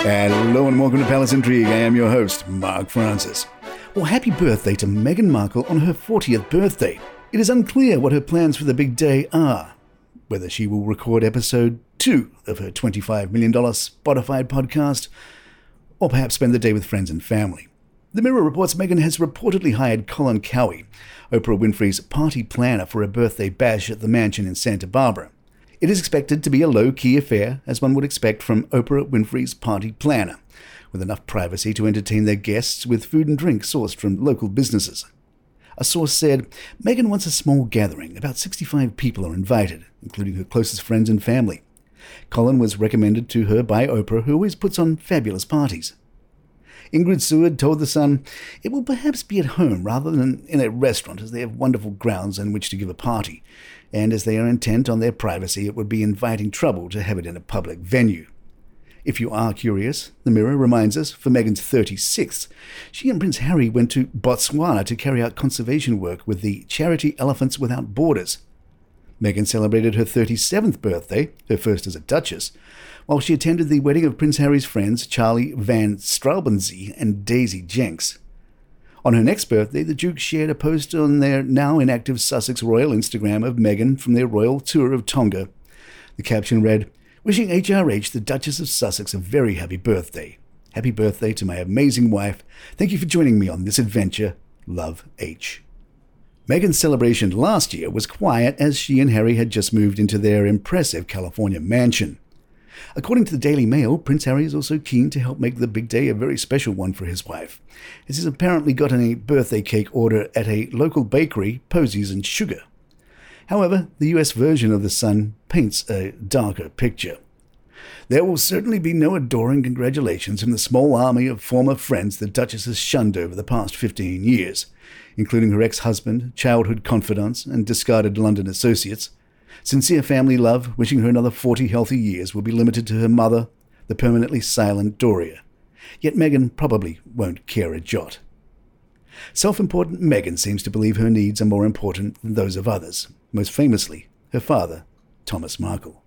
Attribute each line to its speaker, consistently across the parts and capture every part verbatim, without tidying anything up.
Speaker 1: Hello and welcome to Palace Intrigue. I am your host, Mark Francis. Well, happy birthday to Meghan Markle on her fortieth birthday. It is unclear what her plans for the big day are. Whether she will record episode two of her twenty-five million dollars Spotify podcast, or perhaps spend the day with friends and family. The Mirror reports Meghan has reportedly hired Colin Cowie, Oprah Winfrey's party planner, for a birthday bash at the mansion in Santa Barbara. It is expected to be a low-key affair, as one would expect from Oprah Winfrey's party planner, with enough privacy to entertain their guests with food and drink sourced from local businesses. A source said, Meghan wants a small gathering. About sixty-five people are invited, including her closest friends and family. Colin was recommended to her by Oprah, who always puts on fabulous parties. Ingrid Seward told The Sun, it will perhaps be at home rather than in a restaurant, as they have wonderful grounds in which to give a party, and as they are intent on their privacy, it would be inviting trouble to have it in a public venue. If you are curious, the Mirror reminds us, for Meghan's thirty-sixth, she and Prince Harry went to Botswana to carry out conservation work with the charity Elephants Without Borders. Meghan celebrated her thirty-seventh birthday, her first as a Duchess, while she attended the wedding of Prince Harry's friends Charlie Van Straubenzee and Daisy Jenks. On her next birthday, the Duke shared a post on their now inactive Sussex Royal Instagram of Meghan from their royal tour of Tonga. The caption read, wishing H R H, the Duchess of Sussex, a very happy birthday. Happy birthday to my amazing wife. Thank you for joining me on this adventure. Love, H. Meghan's celebration last year was quiet, as she and Harry had just moved into their impressive California mansion. According to the Daily Mail, Prince Harry is also keen to help make the big day a very special one for his wife, as he's apparently gotten a birthday cake order at a local bakery, Posies and Sugar. However, the U S version of The Sun paints a darker picture. There will certainly be no adoring congratulations from the small army of former friends the Duchess has shunned over the past fifteen years, including her ex-husband, childhood confidants, and discarded London associates. Sincere family love, wishing her another forty healthy years, will be limited to her mother, the permanently silent Doria. Yet Meghan probably won't care a jot. Self-important Meghan seems to believe her needs are more important than those of others, most famously her father, Thomas Markle.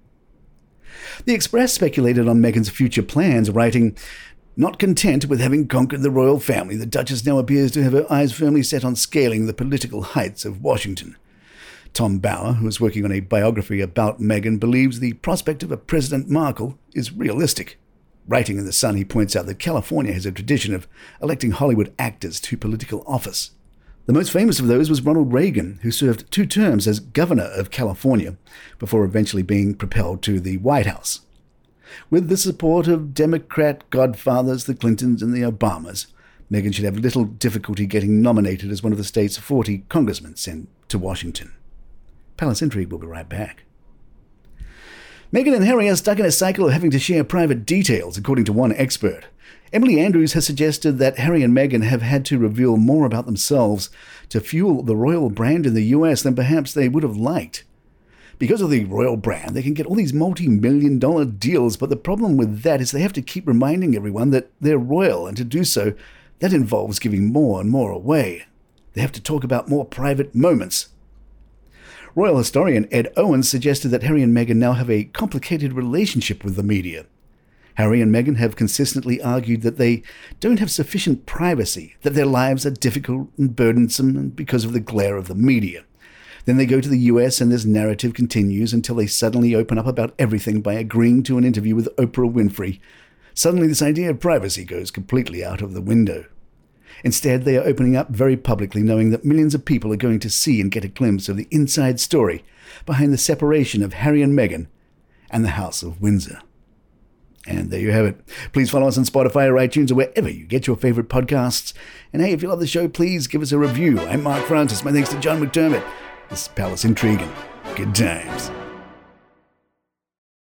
Speaker 1: The Express speculated on Meghan's future plans, writing, not content with having conquered the royal family, the Duchess now appears to have her eyes firmly set on scaling the political heights of Washington. Tom Bauer, who is working on a biography about Meghan, believes the prospect of a President Markle is realistic. Writing in The Sun, he points out that California has a tradition of electing Hollywood actors to political office. The most famous of those was Ronald Reagan, who served two terms as governor of California before eventually being propelled to the White House. With the support of Democrat godfathers, the Clintons and the Obamas, Meghan should have little difficulty getting nominated as one of the state's forty congressmen sent to Washington. Palace Intrigue will be right back. Meghan and Harry are stuck in a cycle of having to share private details, according to one expert. Emily Andrews has suggested that Harry and Meghan have had to reveal more about themselves to fuel the royal brand in the U S than perhaps they would have liked. Because of the royal brand, they can get all these multi-million dollar deals, but the problem with that is they have to keep reminding everyone that they're royal, and to do so, that involves giving more and more away. They have to talk about more private moments. Royal historian Ed Owens suggested that Harry and Meghan now have a complicated relationship with the media. Harry and Meghan have consistently argued that they don't have sufficient privacy, that their lives are difficult and burdensome because of the glare of the media. Then they go to the U S and this narrative continues until they suddenly open up about everything by agreeing to an interview with Oprah Winfrey. Suddenly this idea of privacy goes completely out of the window. Instead, they are opening up very publicly, knowing that millions of people are going to see and get a glimpse of the inside story behind the separation of Harry and Meghan and the House of Windsor. And there you have it. Please follow us on Spotify or iTunes or wherever you get your favorite podcasts. And hey, if you love the show, please give us a review. I'm Mark Francis. My thanks to John McDermott. This is Palace Intrigue. Good times.